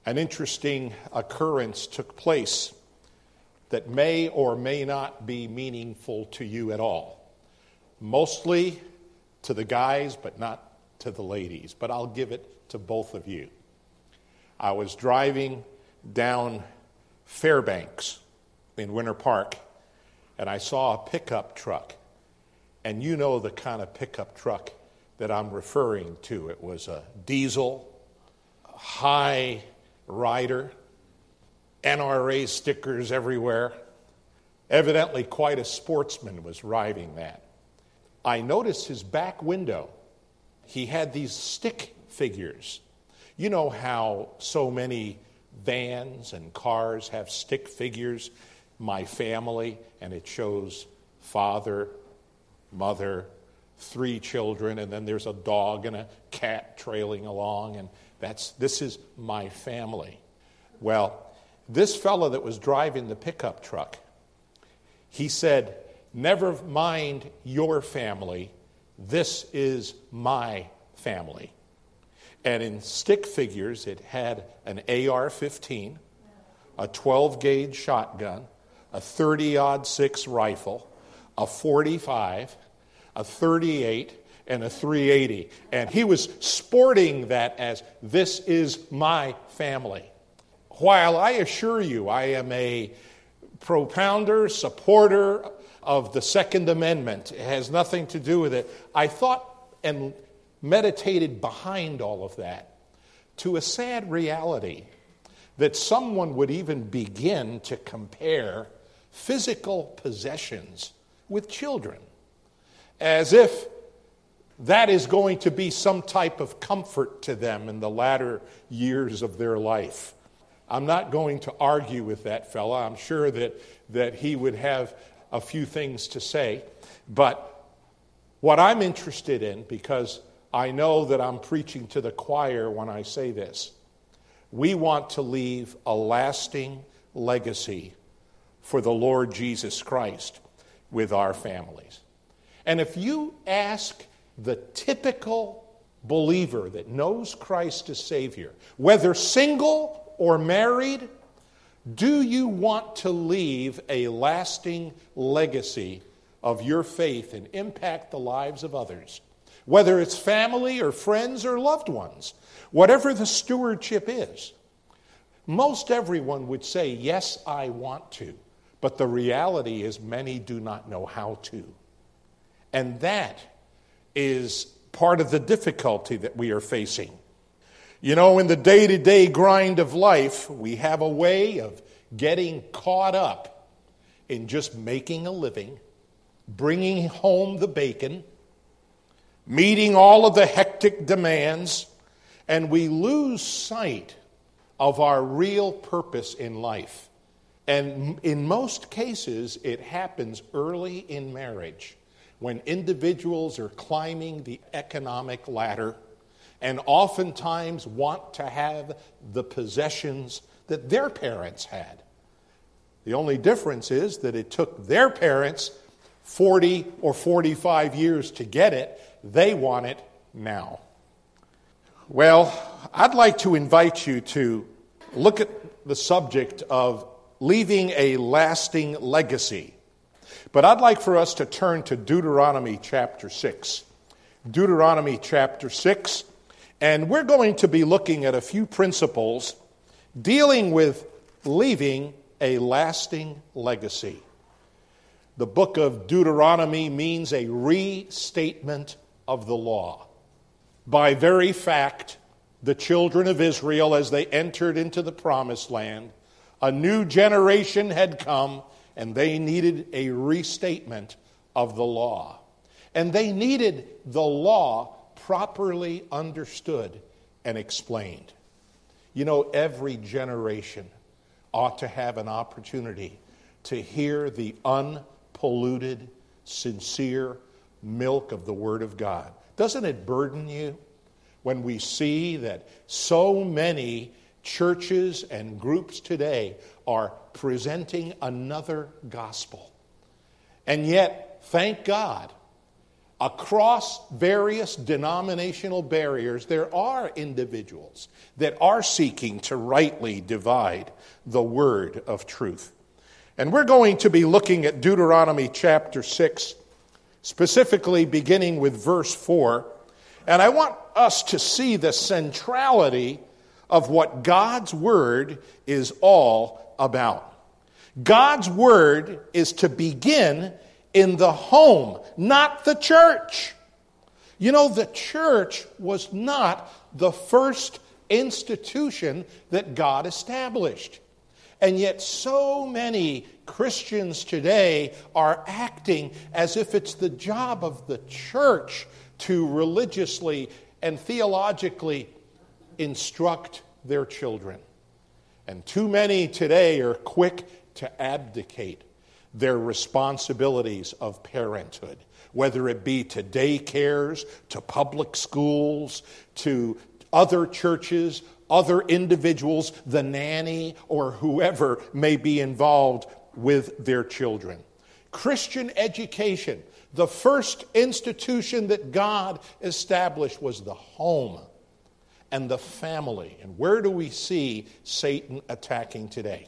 An interesting occurrence took place that may or may not be meaningful to you at all. Mostly to the guys, but not to the ladies. But I'll give it to both of you. I was driving down Fairbanks in Winter Park, and I saw a pickup truck. And you know the kind of pickup truck that I'm referring to. It was a diesel, high rider, NRA stickers everywhere. Evidently quite a sportsman was driving that. I noticed his back window. He had these stick figures. You know how so many vans and cars have stick figures? My family, and it shows father, mother, 3 children, and then there's a dog and a cat trailing along, and this is my family. Well, this fellow that was driving the pickup truck, he said, "Never mind your family, this is my family." And in stick figures, it had an AR-15, a 12-gauge shotgun, a 30-06 rifle, a 45, a 38, and a 380. And he was sporting that as, "This is my family." While I assure you I am a propounder, supporter of the Second Amendment, it has nothing to do with it, I thought and meditated behind all of that to a sad reality that someone would even begin to compare physical possessions with children, as if that is going to be some type of comfort to them in the latter years of their life. I'm not going to argue with that fella. I'm sure that he would have a few things to say. But what I'm interested in, because I know that I'm preaching to the choir when I say this, we want to leave a lasting legacy for the Lord Jesus Christ with our families. And if you ask the typical believer that knows Christ as Savior, whether single or married, do you want to leave a lasting legacy of your faith and impact the lives of others? Whether it's family or friends or loved ones, whatever the stewardship is, most everyone would say, "Yes, I want to." But the reality is many do not know how to. And that is part of the difficulty that we are facing. You know, in the day-to-day grind of life, we have a way of getting caught up in just making a living, bringing home the bacon, meeting all of the hectic demands, and we lose sight of our real purpose in life. And in most cases, it happens early in marriage, when individuals are climbing the economic ladder and oftentimes want to have the possessions that their parents had. The only difference is that it took their parents 40 or 45 years to get it. They want it now. Well, I'd like to invite you to look at the subject of leaving a lasting legacy. But I'd like for us to turn to Deuteronomy chapter 6. Deuteronomy chapter 6. And we're going to be looking at a few principles dealing with leaving a lasting legacy. The book of Deuteronomy means a restatement of the law. By very fact, the children of Israel, as they entered into the promised land, a new generation had come, and they needed a restatement of the law. And they needed the law properly understood and explained. You know, every generation ought to have an opportunity to hear the unpolluted, sincere milk of the Word of God. Doesn't it burden you when we see that so many churches and groups today are presenting another gospel? And yet, thank God, across various denominational barriers, there are individuals that are seeking to rightly divide the word of truth. And we're going to be looking at Deuteronomy chapter 6, specifically beginning with verse 4. And I want us to see the centrality of what God's word is all about. God's word is to begin in the home, not the church. You know, the church was not the first institution that God established. And yet so many Christians today are acting as if it's the job of the church to religiously and theologically instruct their children. And too many today are quick to abdicate their responsibilities of parenthood, whether it be to daycares, to public schools, to other churches, other individuals, the nanny, or whoever may be involved with their children. Christian education, the first institution that God established, was the home and the family. And where do we see Satan attacking today?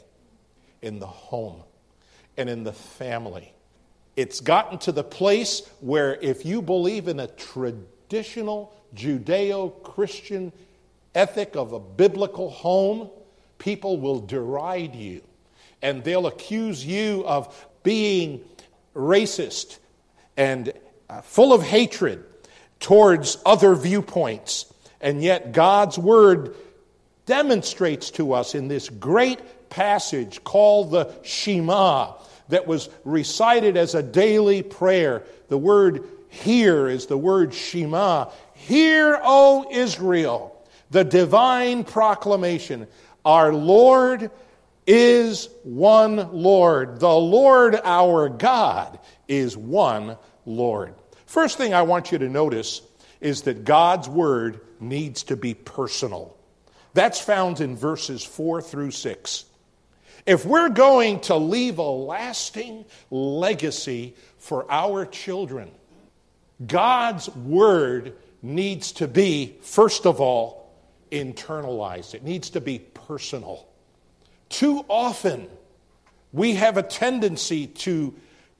In the home and in the family. It's gotten to the place where if you believe in a traditional Judeo-Christian ethic of a biblical home, people will deride you. And they'll accuse you of being racist and full of hatred towards other viewpoints. And yet God's word demonstrates to us in this great passage called the Shema that was recited as a daily prayer. The word "hear" is the word Shema. Hear, O Israel, the divine proclamation. Our Lord is one Lord. The Lord our God is one Lord. First thing I want you to notice is that God's word needs to be personal. That's found in verses 4 through 6. If we're going to leave a lasting legacy for our children, God's word needs to be, first of all, internalized. It needs to be personal. Too often, we have a tendency to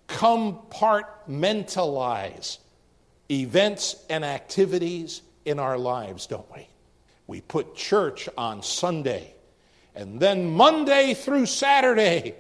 compartmentalize events and activities in our lives, don't we? We put church on Sunday, and then Monday through Saturday,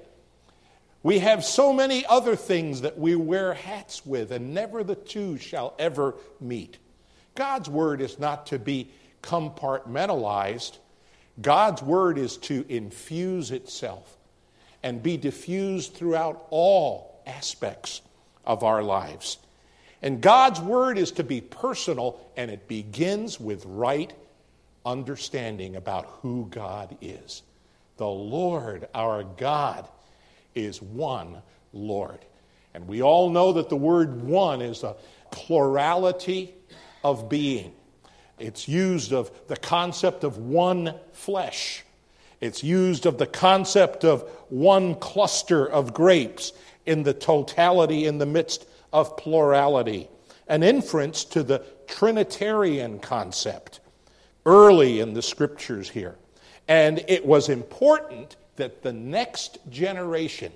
we have so many other things that we wear hats with, and never the two shall ever meet. God's word is not to be compartmentalized. God's word is to infuse itself and be diffused throughout all aspects of our lives. And God's word is to be personal, and it begins with right understanding about who God is. The Lord, our God, is one Lord. And we all know that the word one is a plurality of being. It's used of the concept of one flesh. It's used of the concept of one cluster of grapes in the totality in the midst of plurality. An inference to the Trinitarian concept early in the scriptures here. And it was important that the next generation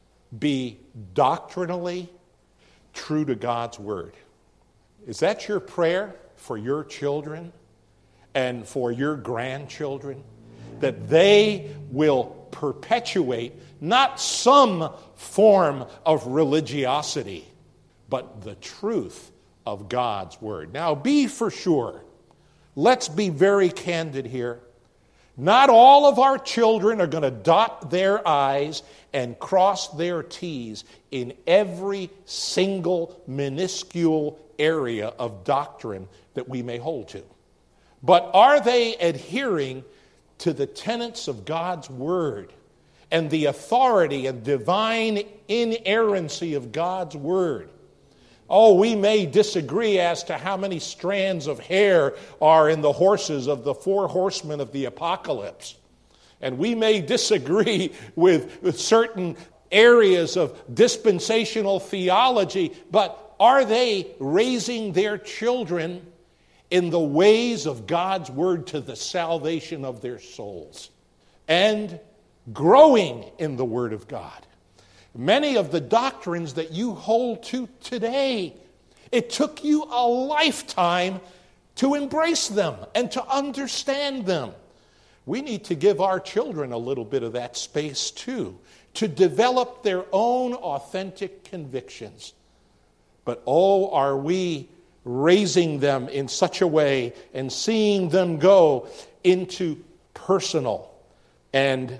be doctrinally true to God's word. Is that your prayer for your children and for your grandchildren? That they will perpetuate not some form of religiosity, but the truth of God's word. Now, be for sure, let's be very candid here. Not all of our children are going to dot their I's and cross their T's in every single minuscule area of doctrine that we may hold to. But are they adhering to the tenets of God's word and the authority and divine inerrancy of God's word? Oh, we may disagree as to how many strands of hair are in the horses of the four horsemen of the apocalypse. And we may disagree with certain areas of dispensational theology, but Are they raising their children in the ways of God's word to the salvation of their souls? And growing in the word of God. Many of the doctrines that you hold to today, it took you a lifetime to embrace them and to understand them. We need to give our children a little bit of that space too, to develop their own authentic convictions. But oh, are we raising them in such a way and seeing them go into personal and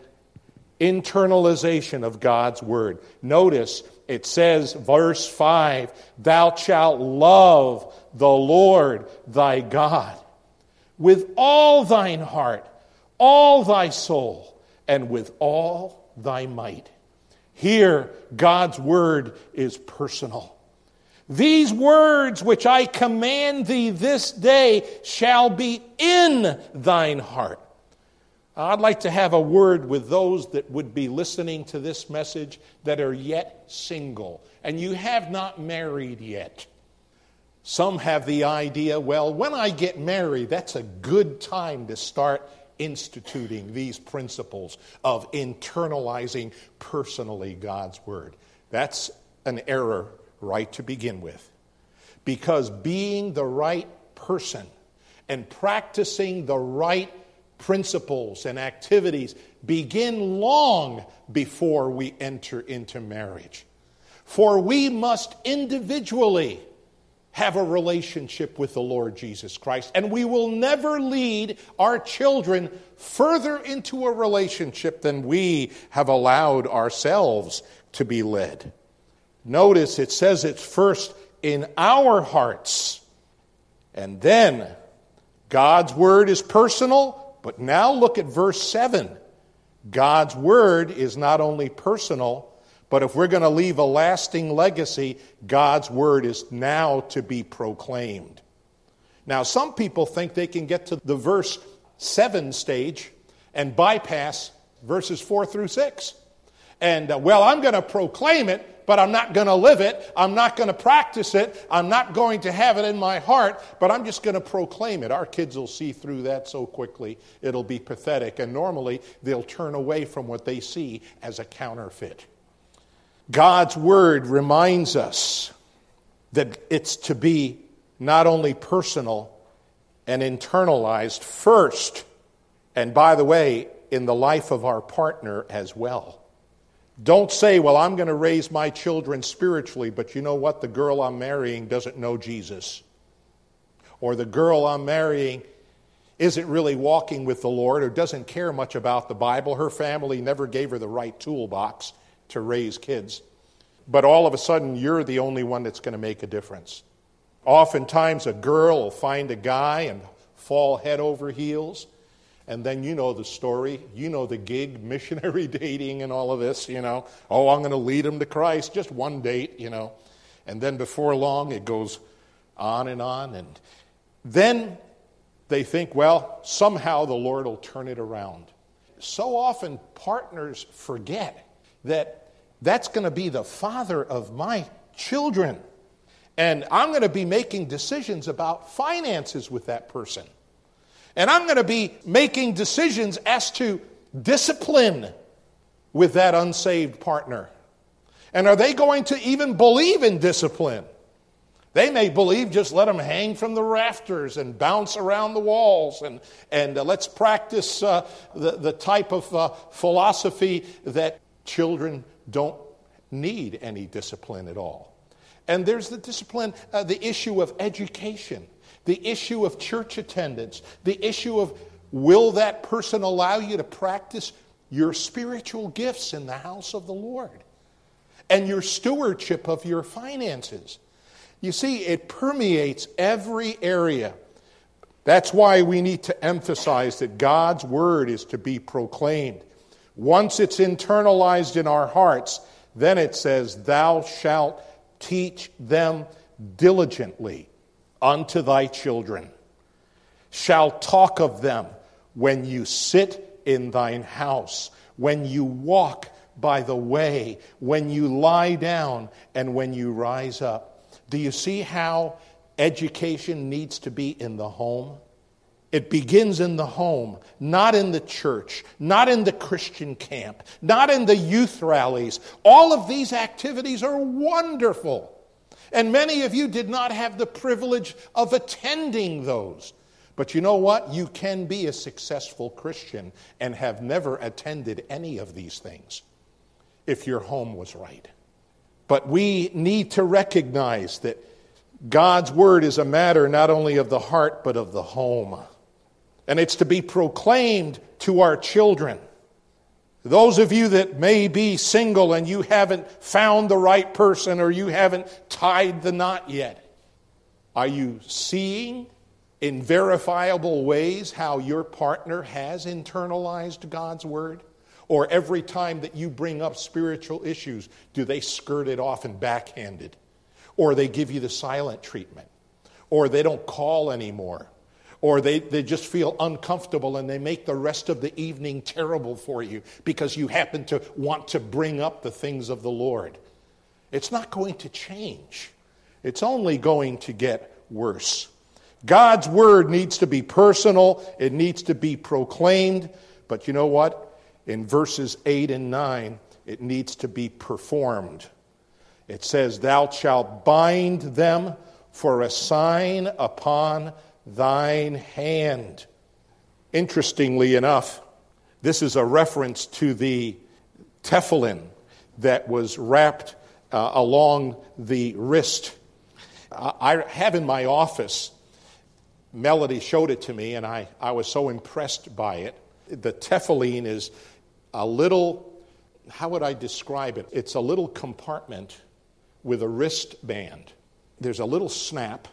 internalization of God's word. Notice it says, verse 5, thou shalt love the Lord thy God with all thine heart, all thy soul, and with all thy might. Here, God's word is personal. These words which I command thee this day shall be in thine heart. I'd like to have a word with those that would be listening to this message that are yet single, and you have not married yet. Some have the idea, well, when I get married, that's a good time to start instituting these principles of internalizing personally God's word. That's an error right to begin with. Because being the right person and practicing the right principles and activities begin long before we enter into marriage. For we must individually have a relationship with the Lord Jesus Christ, and we will never lead our children further into a relationship than we have allowed ourselves to be led. Notice it says it's first in our hearts, and then God's word is personal. But now look at verse 7. God's word is not only personal, but if we're going to leave a lasting legacy, God's word is now to be proclaimed. Now, some people think they can get to the verse 7 stage and bypass verses 4 through 6. And, I'm going to proclaim it, but I'm not going to live it. I'm not going to practice it. I'm not going to have it in my heart, but I'm just going to proclaim it. Our kids will see through that so quickly, it'll be pathetic. And normally, they'll turn away from what they see as a counterfeit. God's word reminds us that it's to be not only personal and internalized first, and by the way, in the life of our partner as well. Don't say, well, I'm going to raise my children spiritually, but you know what? The girl I'm marrying doesn't know Jesus. Or the girl I'm marrying isn't really walking with the Lord or doesn't care much about the Bible. Her family never gave her the right toolbox to raise kids. But all of a sudden, you're the only one that's going to make a difference. Oftentimes, a girl will find a guy and fall head over heels. And then you know the story. You know the gig, missionary dating and all of this, Oh, I'm going to lead him to Christ. Just one date, And then before long, it goes on. And then they think, well, somehow the Lord will turn it around. So often partners forget that that's going to be the father of my children. And I'm going to be making decisions about finances with that person. And I'm going to be making decisions as to discipline with that unsaved partner. And are they going to even believe in discipline? They may believe just let them hang from the rafters and bounce around the walls. And let's practice the type of philosophy that children don't need any discipline at all. And there's the discipline, the issue of education. The issue of church attendance, the issue of will that person allow you to practice your spiritual gifts in the house of the Lord and your stewardship of your finances. You see, it permeates every area. That's why we need to emphasize that God's word is to be proclaimed. Once it's internalized in our hearts, then it says, thou shalt teach them diligently unto thy children, shall talk of them when you sit in thine house, when you walk by the way, when you lie down, and when you rise up. Do you see how education needs to be in the home? It begins in the home, not in the church, not in the Christian camp, not in the youth rallies. All of these activities are wonderful. And many of you did not have the privilege of attending those. But you know what? You can be a successful Christian and have never attended any of these things if your home was right. But we need to recognize that God's word is a matter not only of the heart but of the home. And it's to be proclaimed to our children. Those of you that may be single and you haven't found the right person or you haven't tied the knot yet, are you seeing in verifiable ways how your partner has internalized God's word? Or every time that you bring up spiritual issues, do they skirt it off and backhand it? Or they give you the silent treatment? Or they don't call anymore? Or they just feel uncomfortable and they make the rest of the evening terrible for you because you happen to want to bring up the things of the Lord? It's not going to change. It's only going to get worse. God's word needs to be personal. It needs to be proclaimed. But you know what? In verses 8 and 9, it needs to be performed. It says, "Thou shalt bind them for a sign upon thine hand." Interestingly enough, this is a reference to the tefillin that was wrapped along the wrist. I have in my office, Melody showed it to me, and I was so impressed by it. The tefillin is a little, how would I describe it? It's a little compartment with a wristband. There's a little snap,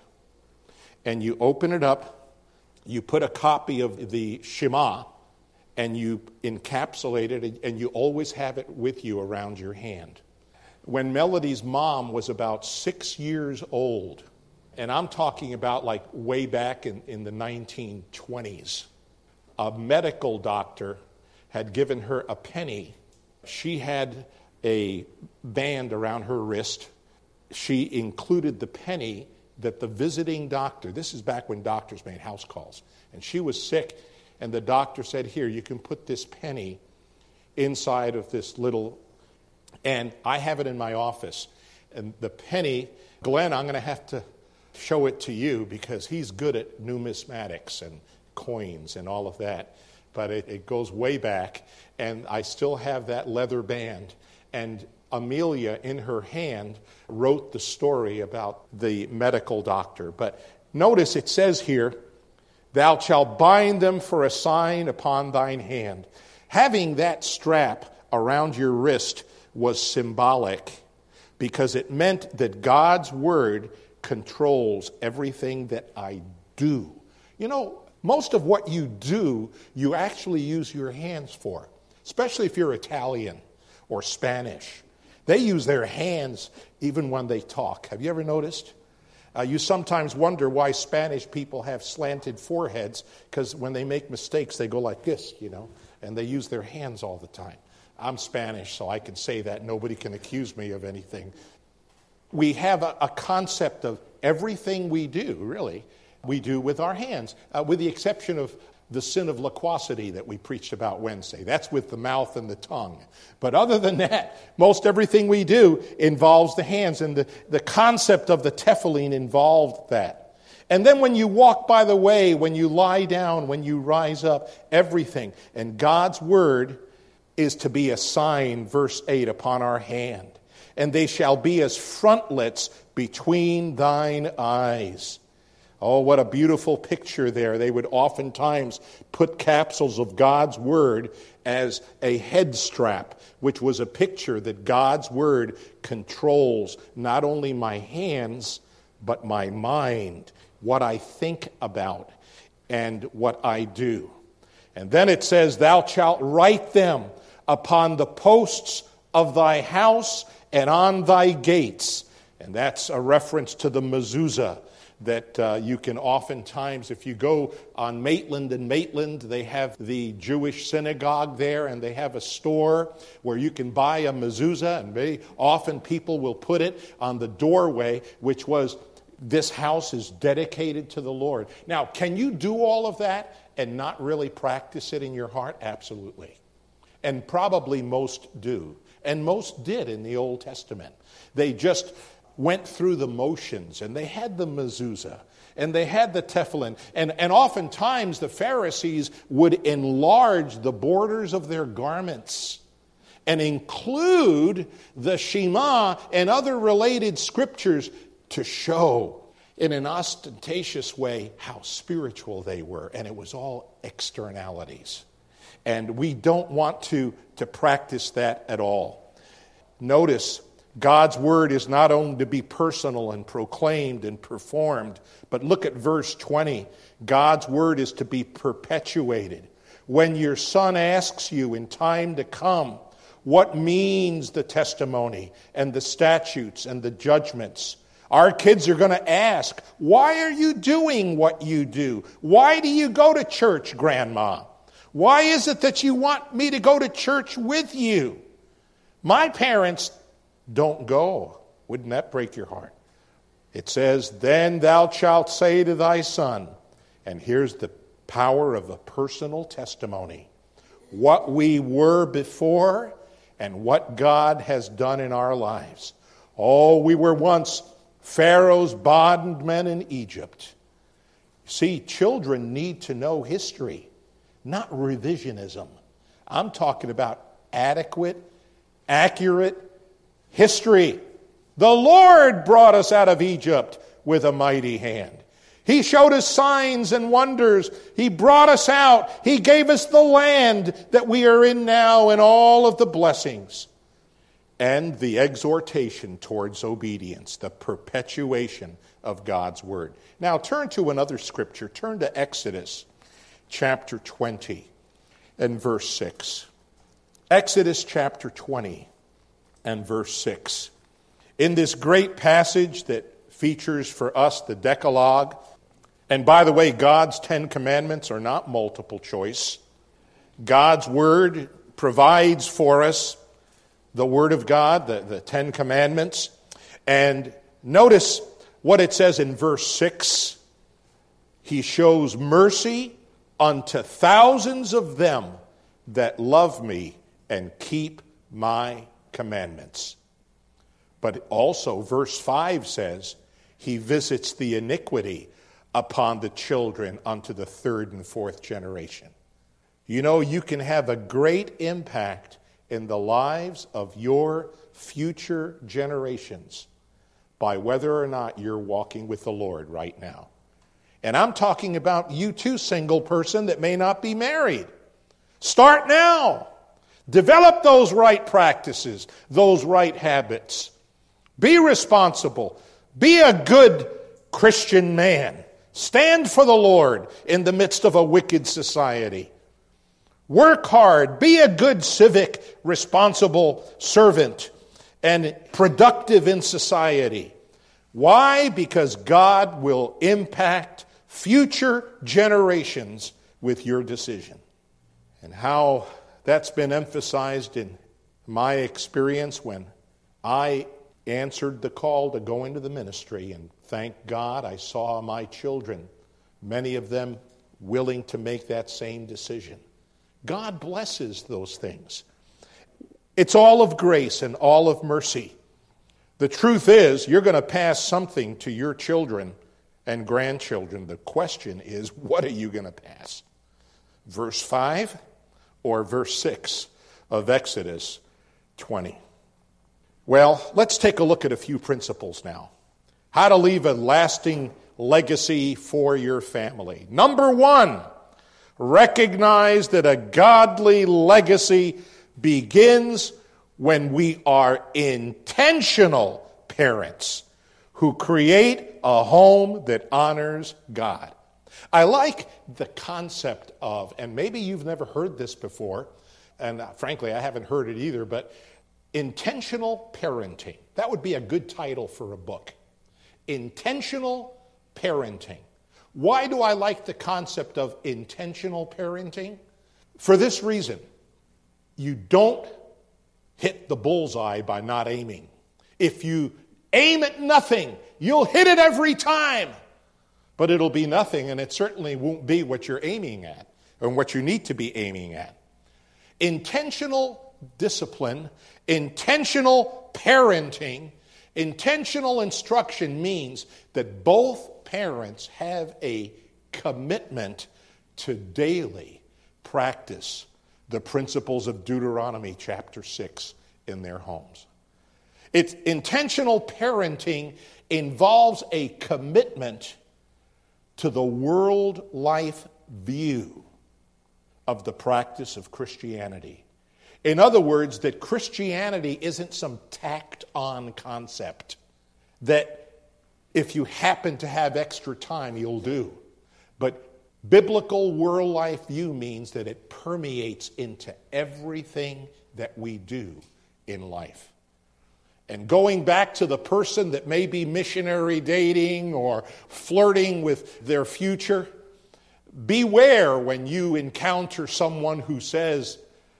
and you open it up, you put a copy of the Shema, and you encapsulate it, and you always have it with you around your hand. When Melody's mom was about 6 years old, and I'm talking about like way back in the 1920s, a medical doctor had given her a penny. She had a band around her wrist. She included the penny that the visiting doctor, this is back when doctors made house calls, and she was sick, and the doctor said, "Here, you can put this penny inside of this little," and I have it in my office. And the penny, Glenn, I'm going to have to show it to you because he's good at numismatics and coins and all of that. But it goes way back, and I still have that leather band. And Amelia, in her hand, wrote the story about the medical doctor. But notice it says here, "Thou shalt bind them for a sign upon thine hand." Having that strap around your wrist was symbolic because it meant that God's word controls everything that I do. You know, most of what you do, you actually use your hands for, especially if you're Italian or Spanish. They use their hands even when they talk. Have you ever noticed? You sometimes wonder why Spanish people have slanted foreheads, because when they make mistakes, they go like this, and they use their hands all the time. I'm Spanish, so I can say that. Nobody can accuse me of anything. We have a concept of everything we do, really, we do with our hands, with the exception of the sin of loquacity that we preached about Wednesday. That's with the mouth and the tongue. But other than that, most everything we do involves the hands, and the concept of the tefillin involved that. And then when you walk by the way, when you lie down, when you rise up, everything. And God's word is to be a sign, verse 8, upon our hand. And they shall be as frontlets between thine eyes. Oh, what a beautiful picture there. They would oftentimes put capsules of God's word as a head strap, which was a picture that God's word controls not only my hands, but my mind, what I think about and what I do. And then it says, "Thou shalt write them upon the posts of thy house and on thy gates." And that's a reference to the mezuzah, that you can oftentimes, if you go on Maitland and Maitland, they have the Jewish synagogue there, and they have a store where you can buy a mezuzah, and very often people will put it on the doorway, which was, this house is dedicated to the Lord. Now, can you do all of that and not really practice it in your heart? Absolutely. And probably most do. And most did in the Old Testament. They just went through the motions, and they had the mezuzah, and they had the tefillin, and oftentimes the Pharisees would enlarge the borders of their garments and include the Shema and other related scriptures to show in an ostentatious way how spiritual they were, and it was all externalities. And we don't want to practice that at all. Notice, God's word is not only to be personal and proclaimed and performed, but look at verse 20. God's word is to be perpetuated. When your son asks you in time to come, what means the testimony and the statutes and the judgments? Our kids are going to ask, why are you doing what you do? Why do you go to church, Grandma? Why is it that you want me to go to church with you? My parents don't go. Wouldn't that break your heart? It says, then thou shalt say to thy son, and here's the power of a personal testimony, what we were before and what God has done in our lives. Oh, we were once Pharaoh's bondmen in Egypt. See, children need to know history, not revisionism. I'm talking about adequate, accurate history. The Lord brought us out of Egypt with a mighty hand. He showed us signs and wonders. He brought us out. He gave us the land that we are in now and all of the blessings. And the exhortation towards obedience, the perpetuation of God's word. Now turn to another scripture. Turn to Exodus chapter 20 and verse 6. Exodus chapter 20 and verse 6. In this great passage that features for us the Decalogue, and by the way, God's 10 commandments are not multiple choice. God's word provides for us the word of God, the 10 commandments. And notice what it says in verse 6. He shows mercy unto thousands of them that love me and keep my commandments. But also verse 5 says, he visits the iniquity upon the children unto the third and fourth generation. You know, you can have a great impact in the lives of your future generations by whether or not you're walking with the Lord right now. And I'm talking about you too, single person that may not be married. Start now. Develop those right practices, those right habits. Be responsible. Be a good Christian man. Stand for the Lord in the midst of a wicked society. Work hard. Be a good civic, responsible servant and productive in society. Why? Because God will impact future generations with your decision. And how that's been emphasized in my experience when I answered the call to go into the ministry, and thank God I saw my children, many of them willing to make that same decision. God blesses those things. It's all of grace and all of mercy. The truth is, you're going to pass something to your children and grandchildren. The question is, what are you going to pass? Verse 5 or verse 6 of Exodus 20? Well, let's take a look at a few principles now. How to leave a lasting legacy for your family. Number 1, recognize that a godly legacy begins when we are intentional parents who create a home that honors God. I like the concept of, and maybe you've never heard this before, and frankly I haven't heard it either, but intentional parenting. That would be a good title for a book. Intentional parenting. Why do I like the concept of intentional parenting? For this reason. You don't hit the bullseye by not aiming. If you aim at nothing, you'll hit it every time. But it'll be nothing, and it certainly won't be what you're aiming at, or what you need to be aiming at. Intentional discipline, intentional parenting, intentional instruction means that both parents have a commitment to daily practice the principles of Deuteronomy chapter 6 in their homes. It's intentional parenting involves a commitment to the world life view of the practice of Christianity. In other words, that Christianity isn't some tacked-on concept that if you happen to have extra time, you'll do. But biblical world life view means that it permeates into everything that we do in life. And going back to the person that may be missionary dating or flirting with their future, beware when you encounter someone who says,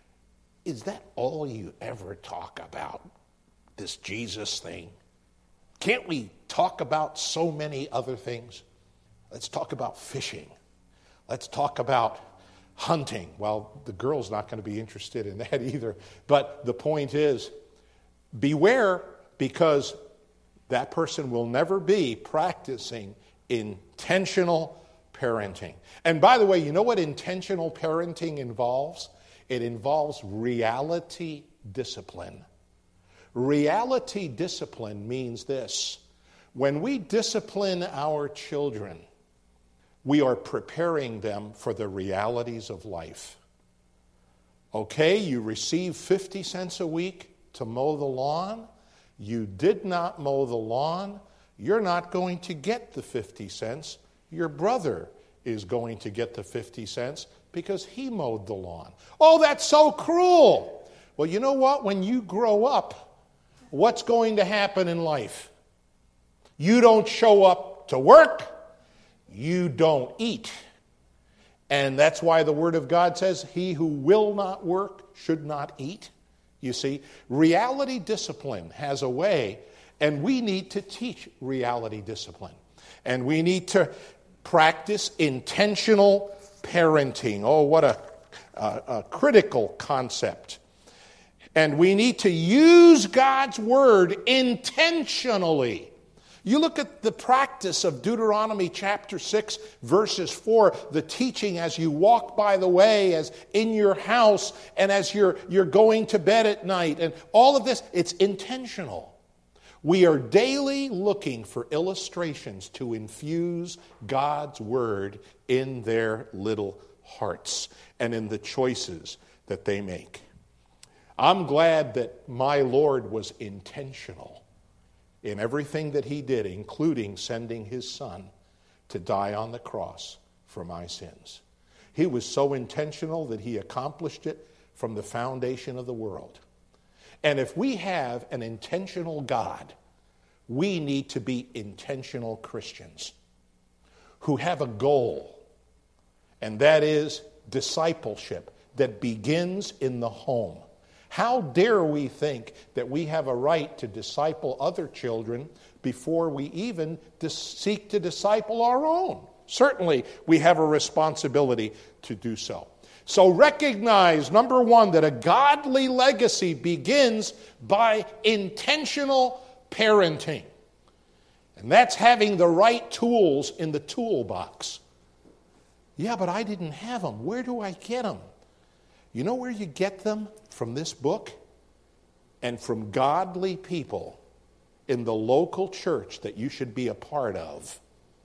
"Is that all you ever talk about, this Jesus thing? Can't we talk about so many other things? Let's talk about fishing. Let's talk about hunting." Well, the girl's not going to be interested in that either. But the point is, beware, because that person will never be practicing intentional parenting. And by the way, you know what intentional parenting involves? It involves reality discipline. Reality discipline means this. When we discipline our children, we are preparing them for the realities of life. Okay, you receive 50 cents a week to mow the lawn. You did not mow the lawn. You're not going to get the 50 cents. Your brother is going to get the 50 cents because he mowed the lawn. Oh, that's so cruel. Well, you know what? When you grow up, what's going to happen in life? You don't show up to work. You don't eat. And that's why the Word of God says, he who will not work should not eat. You see, reality discipline has a way, and we need to teach reality discipline. And we need to practice intentional parenting. Oh, what a critical concept. And we need to use God's Word intentionally. You look at the practice of Deuteronomy chapter 6, verses 4, the teaching as you walk by the way, as in your house, and as you're going to bed at night. And all of this, it's intentional. We are daily looking for illustrations to infuse God's Word in their little hearts and in the choices that they make. I'm glad that my Lord was intentional in everything that he did, including sending his Son to die on the cross for my sins. He was so intentional that he accomplished it from the foundation of the world. And if we have an intentional God, we need to be intentional Christians who have a goal, and that is discipleship that begins in the home. How dare we think that we have a right to disciple other children before we even seek to disciple our own? Certainly, we have a responsibility to do so. So recognize, number one, that a godly legacy begins by intentional parenting. And that's having the right tools in the toolbox. Yeah, but I didn't have them. Where do I get them? You know where you get them? From this book and from godly people in the local church that you should be a part of.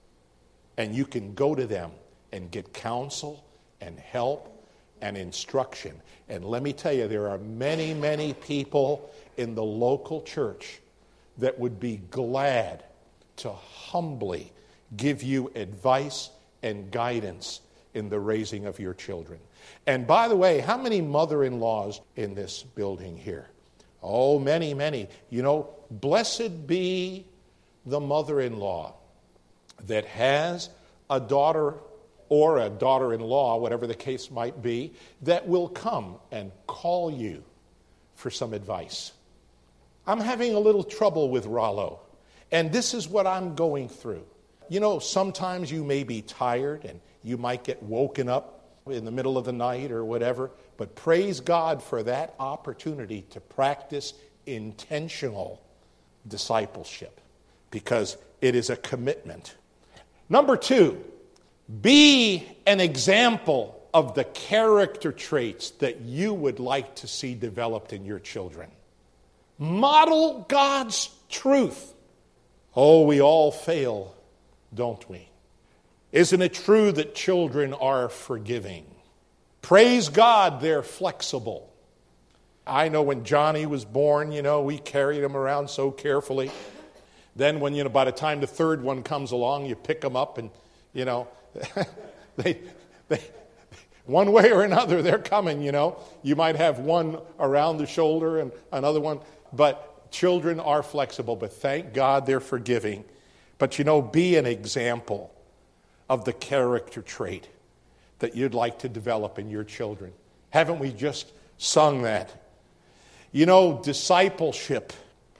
And you can go to them and get counsel and help and instruction. And let me tell you, there are many, many people in the local church that would be glad to humbly give you advice and guidance in the raising of your children. And by the way, how many mother-in-laws in this building here? Oh, many, many. You know, blessed be the mother-in-law that has a daughter or a daughter-in-law, whatever the case might be, that will come and call you for some advice. I'm having a little trouble with Rollo, and this is what I'm going through. You know, sometimes you may be tired and you might get woken up in the middle of the night or whatever, but praise God for that opportunity to practice intentional discipleship, because it is a commitment. Number 2, be an example of the character traits that you would like to see developed in your children. Model God's truth. Oh, we all fail, don't we? Isn't it true that children are forgiving? Praise God, they're flexible. I know when Johnny was born, we carried him around so carefully. Then when, by the time the third one comes along, you pick them up and, they one way or another, they're coming, You might have one around the shoulder and another one, but children are flexible, but thank God they're forgiving. But, be an example of the character trait that you'd like to develop in your children. Haven't we just sung that? Discipleship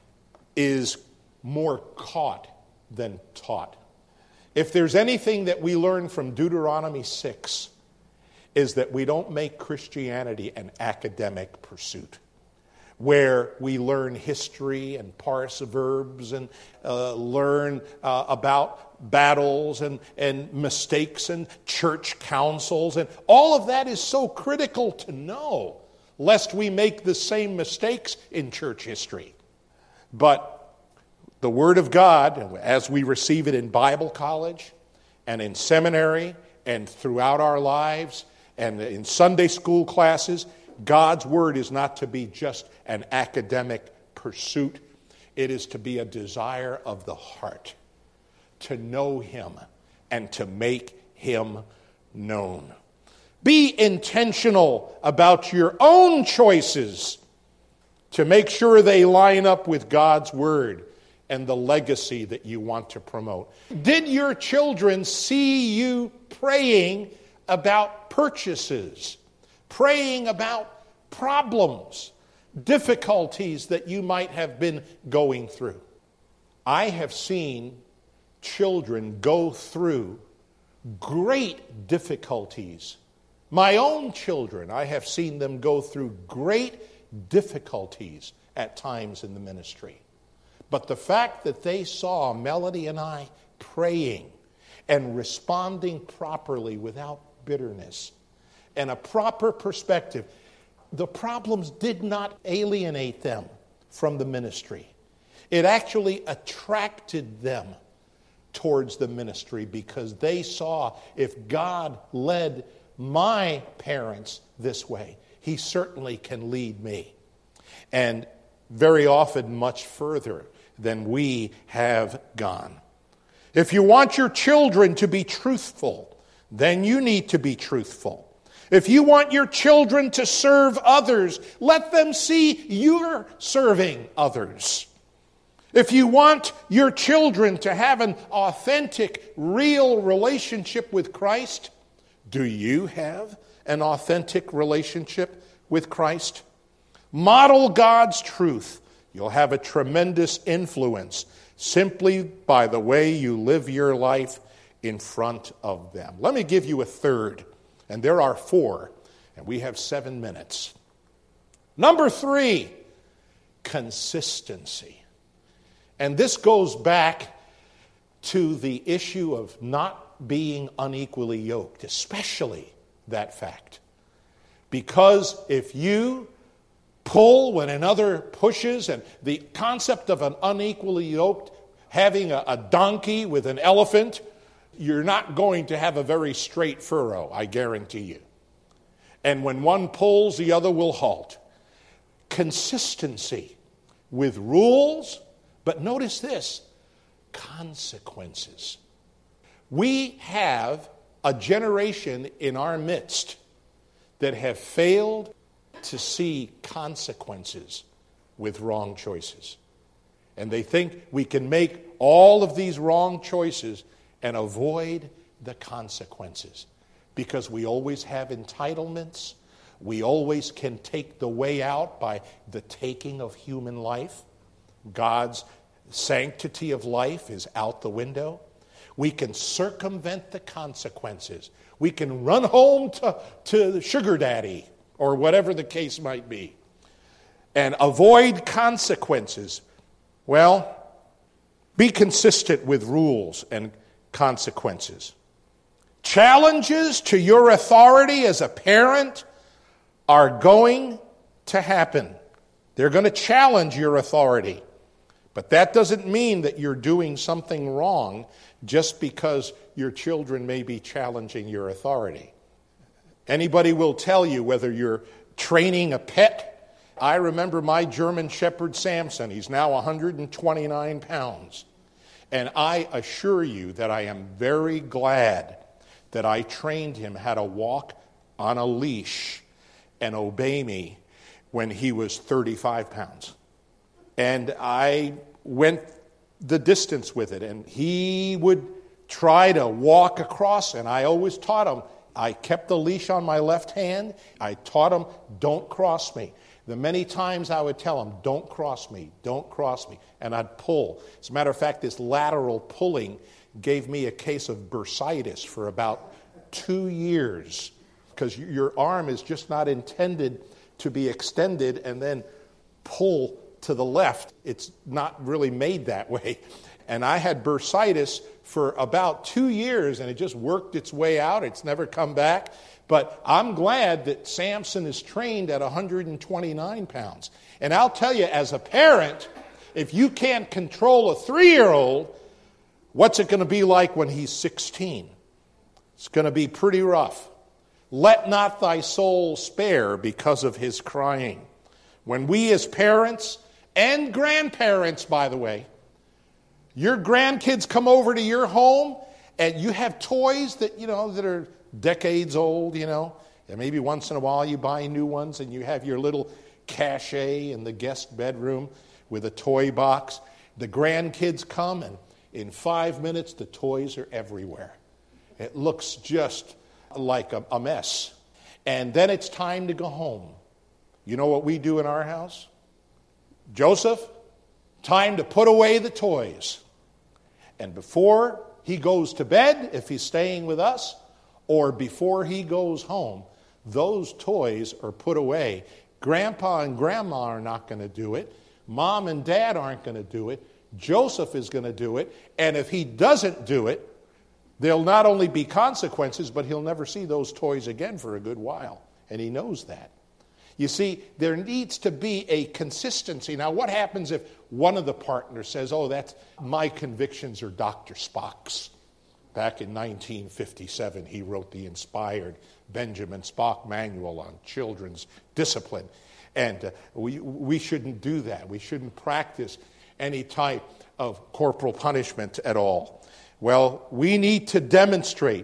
is more caught than taught. If there's anything that we learn from Deuteronomy 6, is that we don't make Christianity an academic pursuit, where we learn history and parse verbs and learn about battles and mistakes and church councils. And all of that is so critical to know, lest we make the same mistakes in church history. But the Word of God, as we receive it in Bible college and in seminary and throughout our lives and in Sunday school classes, God's Word is not to be just an academic pursuit. It is to be a desire of the heart to know Him and to make Him known. Be intentional about your own choices to make sure they line up with God's Word and the legacy that you want to promote. Did your children see you praying about purchases, praying about problems, difficulties that you might have been going through? I have seen children go through great difficulties. My own children, I have seen them go through great difficulties at times in the ministry. But the fact that they saw Melody and I praying and responding properly without bitterness and a proper perspective, the problems did not alienate them from the ministry. It actually attracted them towards the ministry, because they saw, if God led my parents this way, He certainly can lead me. And very often much further than we have gone. If you want your children to be truthful, then you need to be truthful. If you want your children to serve others, let them see you're serving others. If you want your children to have an authentic, real relationship with Christ, do you have an authentic relationship with Christ? Model God's truth. You'll have a tremendous influence simply by the way you live your life in front of them. Let me give you a third, and there are 4, and we have 7 minutes. Number 3, consistency. And this goes back to the issue of not being unequally yoked, especially that fact. Because if you pull when another pushes, and the concept of an unequally yoked, having a donkey with an elephant, you're not going to have a very straight furrow, I guarantee you. And when one pulls, the other will halt. Consistency with rules, but notice this, consequences. We have a generation in our midst that have failed to see consequences with wrong choices. And they think we can make all of these wrong choices and avoid the consequences. Because we always have entitlements. We always can take the way out by the taking of human life. God's sanctity of life is out the window. We can circumvent the consequences. We can run home to the sugar daddy or whatever the case might be and avoid consequences. Well, be consistent with rules and consequences. Challenges to your authority as a parent are going to happen. They're going to challenge your authority. But that doesn't mean that you're doing something wrong just because your children may be challenging your authority. Anybody will tell you whether you're training a pet. I remember my German Shepherd Samson. He's now 129 pounds. And I assure you that I am very glad that I trained him how to walk on a leash and obey me when he was 35 pounds. And I went the distance with it, and he would try to walk across, and I always taught him. I kept the leash on my left hand. I taught him, don't cross me. The many times I would tell him, don't cross me, don't cross me, and I'd pull. As a matter of fact, this lateral pulling gave me a case of bursitis for about 2 years, because your arm is just not intended to be extended and then pull to the left. It's not really made that way. And I had bursitis for about 2 years, and it just worked its way out. It's never come back. But I'm glad that Samson is trained at 129 pounds. And I'll tell you, as a parent, if you can't control a 3-year-old, what's it going to be like when he's 16? It's going to be pretty rough. Let not thy soul spare because of his crying. When we as parents and grandparents, by the way, your grandkids come over to your home and you have toys that, that are decades old, and maybe once in a while you buy new ones and you have your little cache in the guest bedroom with a toy box. The grandkids come and in 5 minutes the toys are everywhere. It looks just like a mess. And then it's time to go home. You know what we do in our house? Joseph, time to put away the toys. And before he goes to bed, if he's staying with us, or before he goes home, those toys are put away. Grandpa and Grandma are not going to do it. Mom and Dad aren't going to do it. Joseph is going to do it. And if he doesn't do it, there'll not only be consequences, but he'll never see those toys again for a good while. And he knows that. You see, there needs to be a consistency. Now, what happens if one of the partners says, that's my convictions are Dr. Spock's? Back in 1957, he wrote the inspired Benjamin Spock Manual on Children's Discipline. And we shouldn't do that. We shouldn't practice any type of corporal punishment at all. Well, we need to demonstrate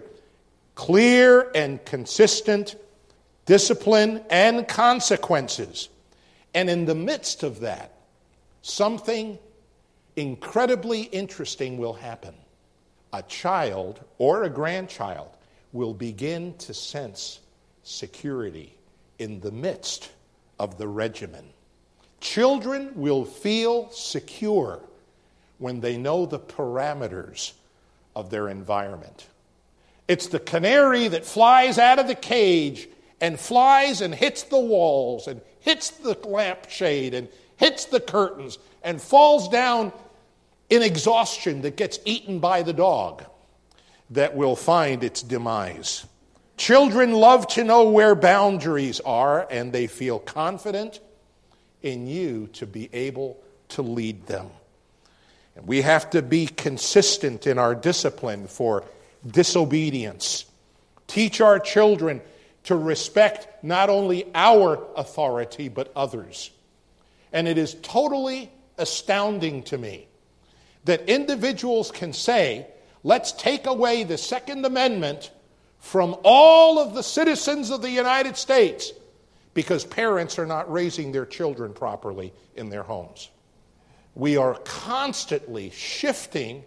clear and consistent discipline and consequences. And in the midst of that, something incredibly interesting will happen. A child or a grandchild will begin to sense security in the midst of the regimen. Children will feel secure when they know the parameters of their environment. It's the canary that flies out of the cage and flies and hits the walls and hits the lampshade and hits the curtains and falls down in exhaustion that gets eaten by the dog that will find its demise. Children love to know where boundaries are, and they feel confident in you to be able to lead them. And we have to be consistent in our discipline for disobedience. Teach our children to respect not only our authority, but others. And it is totally astounding to me that individuals can say, let's take away the Second Amendment from all of the citizens of the United States because parents are not raising their children properly in their homes. We are constantly shifting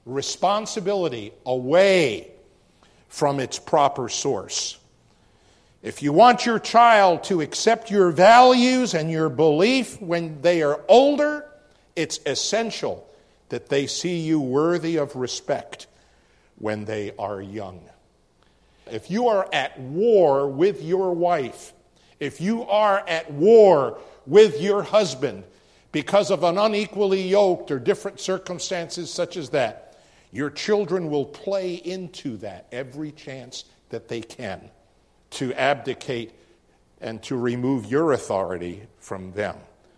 responsibility away from its proper source. If you want your child to accept your values and your belief when they are older, it's essential that they see you worthy of respect when they are young. If you are at war with your wife, if you are at war with your husband because of an unequally yoked or different circumstances such as that, your children will play into that every chance that they can to abdicate and to remove your authority from them.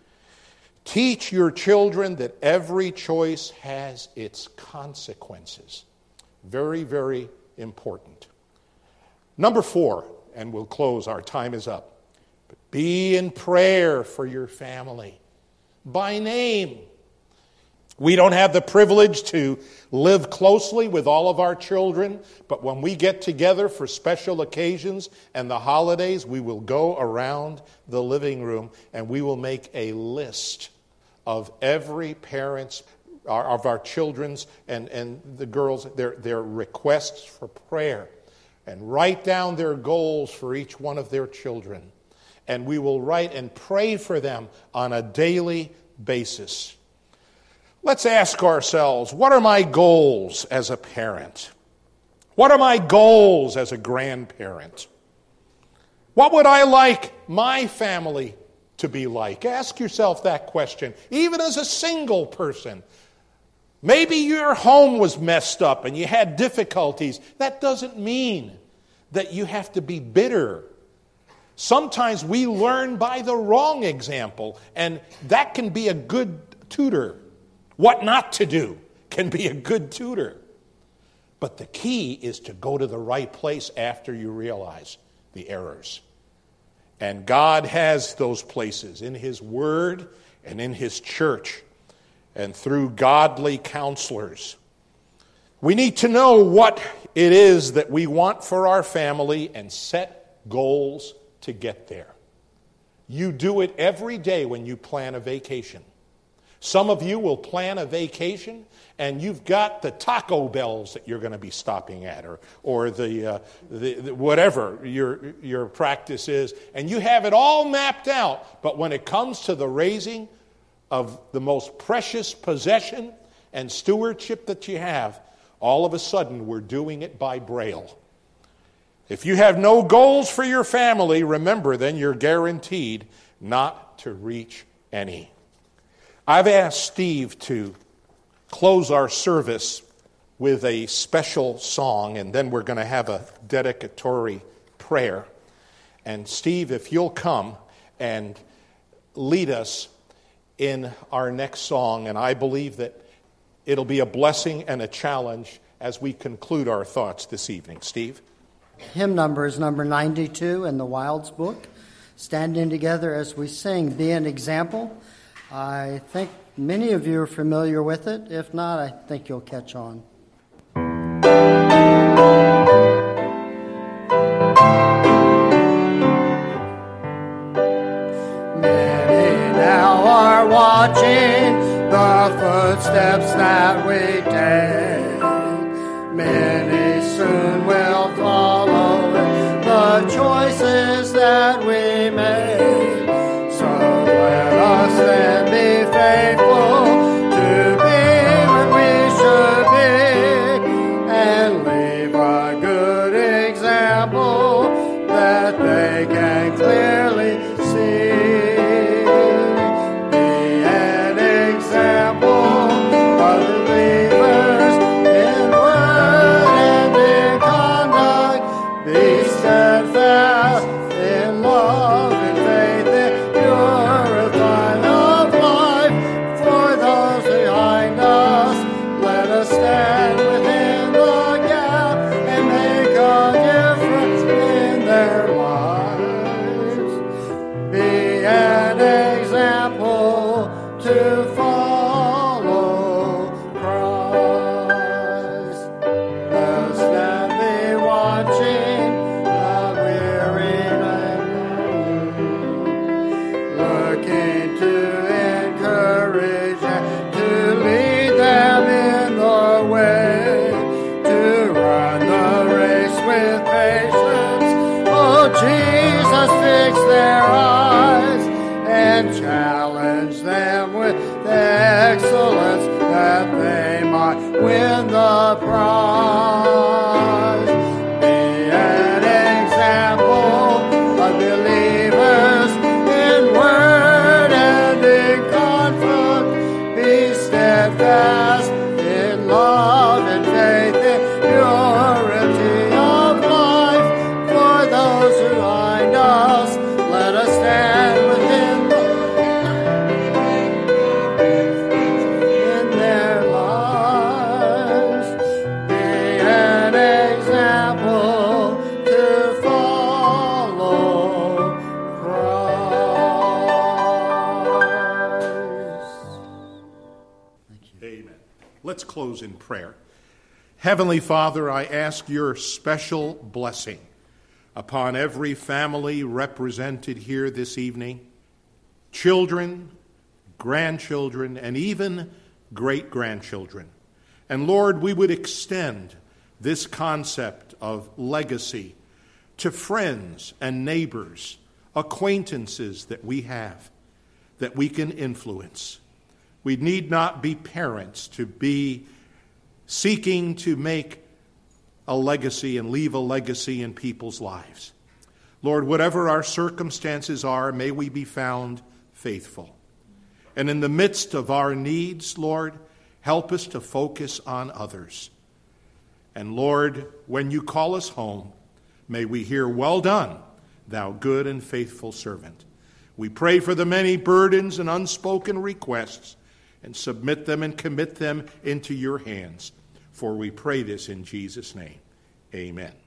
Teach your children that every choice has its consequences. Very, very important. Number 4, and we'll close, our time is up. Be in prayer for your family by name. We don't have the privilege to live closely with all of our children, but when we get together for special occasions and the holidays, we will go around the living room and we will make a list of every parent's, of our children's and the girls, their requests for prayer, and write down their goals for each one of their children. And we will write and pray for them on a daily basis. Let's ask ourselves, what are my goals as a parent? What are my goals as a grandparent? What would I like my family to be like? Ask yourself that question, even as a single person. Maybe your home was messed up and you had difficulties. That doesn't mean that you have to be bitter. Sometimes we learn by the wrong example, and that can be a good tutor. What not to do can be a good tutor. But the key is to go to the right place after you realize the errors. And God has those places in His Word and in His church and through godly counselors. We need to know what it is that we want for our family and set goals to get there. You do it every day when you plan a vacation. Some of you will plan a vacation and you've got the Taco Bells that you're going to be stopping at, or the whatever your practice is, and you have it all mapped out. But when it comes to the raising of the most precious possession and stewardship that you have, all of a sudden we're doing it by Braille. If you have no goals for your family, remember, then you're guaranteed not to reach any. I've asked Steve to close our service with a special song, and then we're going to have a dedicatory prayer. And Steve, if you'll come and lead us in our next song, and I believe that it'll be a blessing and a challenge as we conclude our thoughts this evening. Steve? Hymn number is number 92 in the Wilds book. Standing together as we sing, Be an Example. I think many of you are familiar with it. If not, I think you'll catch on. Many now are watching the footsteps that we take. Many soon will follow the choices that we make. So let us then be faithful to be what we should be, and leave a good example that they can clearly see. Be an example of believers in word and in conduct. Be steadfast in love and faith in pure refinement of life. For those behind us, let us stand within the gap and make a difference in their lives. Be an example to follow Christ. Let us stand be watching the weary and looking to encourage and to lead them in the way. challenge them with excellence, that they might win the prize. Be an example of believers in word and in conduct. Be steadfast in love and faith and purity of life. For those who find us, let us stand within in their lives. Be an example to follow Christ. Amen. Let's close in prayer. Heavenly Father, I ask your special blessing upon every family represented here this evening, children, grandchildren, and even great-grandchildren. And Lord, we would extend this concept of legacy to friends and neighbors, acquaintances that we have, that we can influence. We need not be parents to be seeking to make a legacy and leave a legacy in people's lives. Lord, whatever our circumstances are, may we be found faithful. And in the midst of our needs, Lord, help us to focus on others. And Lord, when you call us home, may we hear, "Well done, thou good and faithful servant." We pray for the many burdens and unspoken requests and submit them and commit them into your hands. For we pray this in Jesus' name. Amen.